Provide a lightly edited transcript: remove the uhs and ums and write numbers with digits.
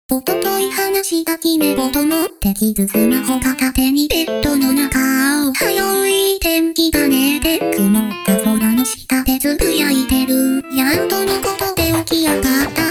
おととい話した決め事もできずスマホ片手にベッドの中を早い天気だねって曇った空の下でつぶやいてる。やっとのことで起き上がった